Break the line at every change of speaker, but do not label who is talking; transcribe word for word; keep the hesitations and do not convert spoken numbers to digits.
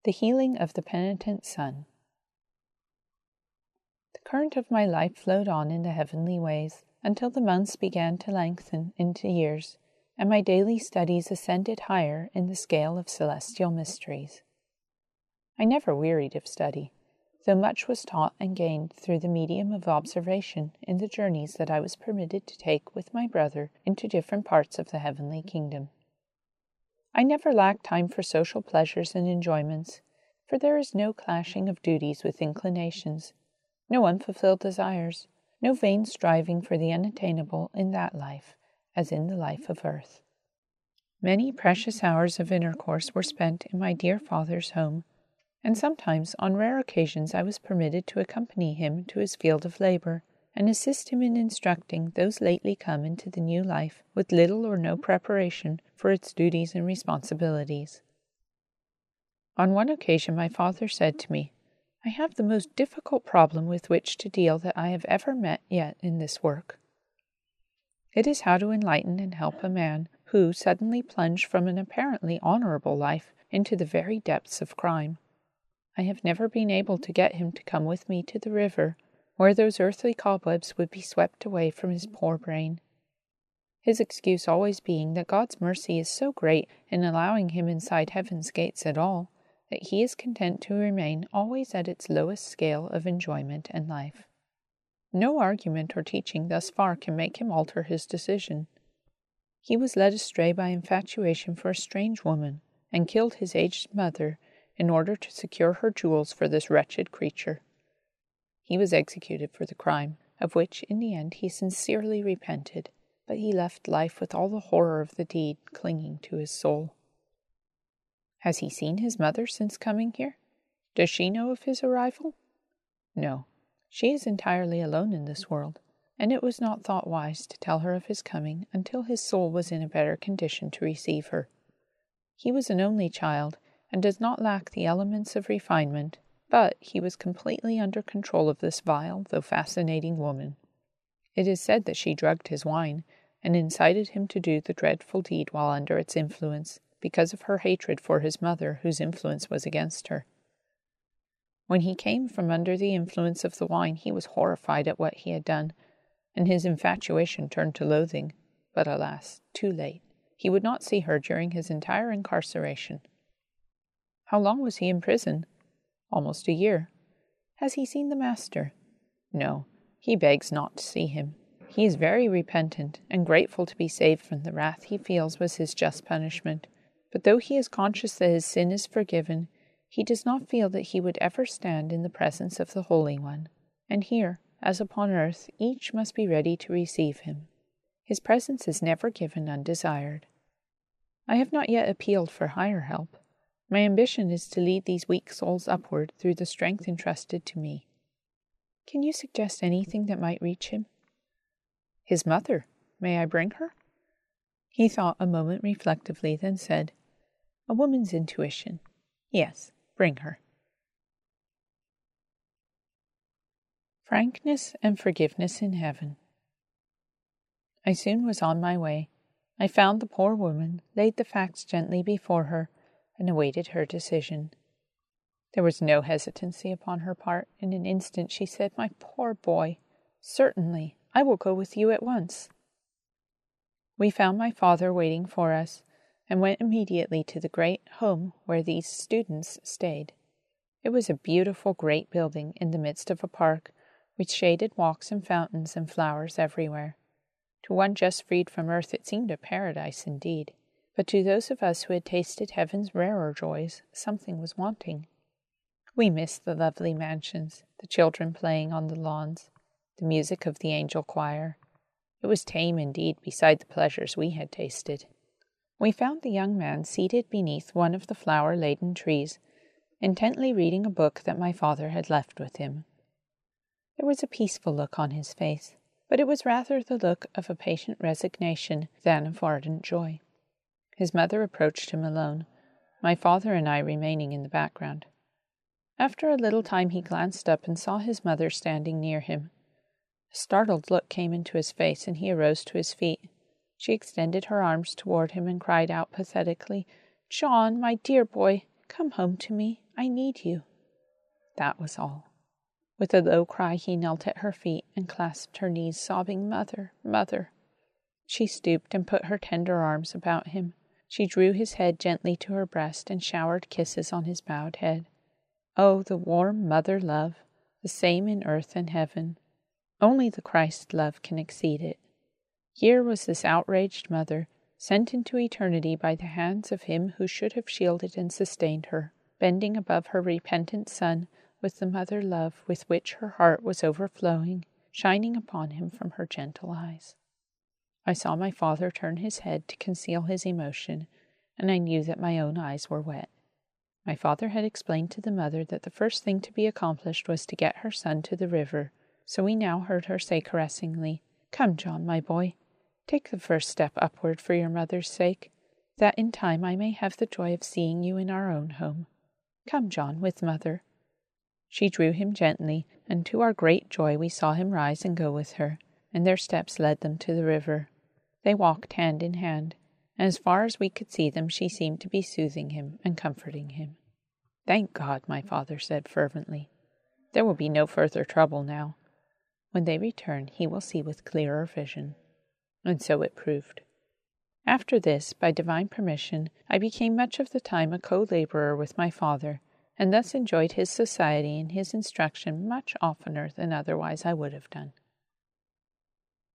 The healing of the penitent son. The current of my life flowed on in the heavenly ways until the months began to lengthen into years, and my daily studies ascended higher in the scale of celestial mysteries. I never wearied of study, though much was taught and gained through the medium of observation in the journeys that I was permitted to take with my brother into different parts of the heavenly kingdom. I never lacked time for social pleasures and enjoyments, for there is no clashing of duties with inclinations, no unfulfilled desires, no vain striving for the unattainable in that life, as in the life of earth. Many precious hours of intercourse were spent in my dear father's home, and sometimes on rare occasions I was permitted to accompany him to his field of labor, and assist him in instructing those lately come into the new life with little or no preparation for its duties and responsibilities. On one occasion my father said to me, "I have the most difficult problem with which to deal that I have ever met yet in this work. It is how to enlighten and help a man who suddenly plunged from an apparently honorable life into the very depths of crime. I have never been able to get him to come with me to the river, where those earthly cobwebs would be swept away from his poor brain. His excuse always being that God's mercy is so great in allowing him inside heaven's gates at all, that he is content to remain always at its lowest scale of enjoyment and life. No argument or teaching thus far can make him alter his decision. He was led astray by infatuation for a strange woman, and killed his aged mother in order to secure her jewels for this wretched creature. He was executed for the crime, of which in the end he sincerely repented, but he left life with all the horror of the deed clinging to his soul. Has he seen his mother since coming here? Does she know of his arrival? No, she is entirely alone in this world, and it was not thought wise to tell her of his coming until his soul was in a better condition to receive her. He was an only child, and does not lack the elements of refinement, but he was completely under control of this vile though fascinating woman. It is said that she drugged his wine, and incited him to do the dreadful deed while under its influence, because of her hatred for his mother, whose influence was against her. When he came from under the influence of the wine, he was horrified at what he had done, and his infatuation turned to loathing, but alas, too late. He would not see her during his entire incarceration. How long was he in prison? Almost a year. Has he seen the master? No, he begs not to see him. He is very repentant, and grateful to be saved from the wrath he feels was his just punishment. But though he is conscious that his sin is forgiven, he does not feel that he would ever stand in the presence of the Holy One. And here, as upon earth, each must be ready to receive him. His presence is never given undesired. I have not yet appealed for higher help. My ambition is to lead these weak souls upward through the strength entrusted to me. Can you suggest anything that might reach him? His mother. May I bring her? He thought a moment reflectively, then said, A woman's intuition. Yes, bring her. Frankness and forgiveness in heaven. I soon was on my way. I found the poor woman, laid the facts gently before her, and awaited her decision. There was no hesitancy upon her part. In an instant she said, My poor boy, certainly, I will go with you at once. We found my father waiting for us, and went immediately to the great home where these students stayed. It was a beautiful great building in the midst of a park, with shaded walks and fountains and flowers everywhere. To one just freed from earth it seemed a paradise indeed, but to those of us who had tasted heaven's rarer joys, something was wanting. We missed the lovely mansions, the children playing on the lawns, the music of the angel choir. It was tame indeed beside the pleasures we had tasted. We found the young man seated beneath one of the flower-laden trees, intently reading a book that my father had left with him. There was a peaceful look on his face, but it was rather the look of a patient resignation than of ardent joy. His mother approached him alone, my father and I remaining in the background. After a little time he glanced up and saw his mother standing near him. A startled look came into his face, and he arose to his feet. She extended her arms toward him and cried out pathetically, John, my dear boy, come home to me. I need you." That was all. With a low cry he knelt at her feet and clasped her knees, sobbing, "Mother, mother." She stooped and put her tender arms about him. She drew his head gently to her breast and showered kisses on his bowed head. Oh, the warm mother love, the same in earth and heaven. Only the Christ love can exceed it. Here was this outraged mother, sent into eternity by the hands of him who should have shielded and sustained her, bending above her repentant son with the mother love with which her heart was overflowing, shining upon him from her gentle eyes. I saw my father turn his head to conceal his emotion, and I knew that my own eyes were wet. My father had explained to the mother that the first thing to be accomplished was to get her son to the river, so we now heard her say caressingly, "Come, John, my boy, take the first step upward for your mother's sake, that in time I may have the joy of seeing you in our own home. Come, John, with mother." She drew him gently, and to our great joy we saw him rise and go with her, and their steps led them to the river. They walked hand in hand, and as far as we could see them she seemed to be soothing him and comforting him. "Thank God," my father said fervently. "There will be no further trouble now. When they return he will see with clearer vision." And so it proved. After this, by divine permission, I became much of the time a co-laborer with my father, and thus enjoyed his society and his instruction much oftener than otherwise I would have done.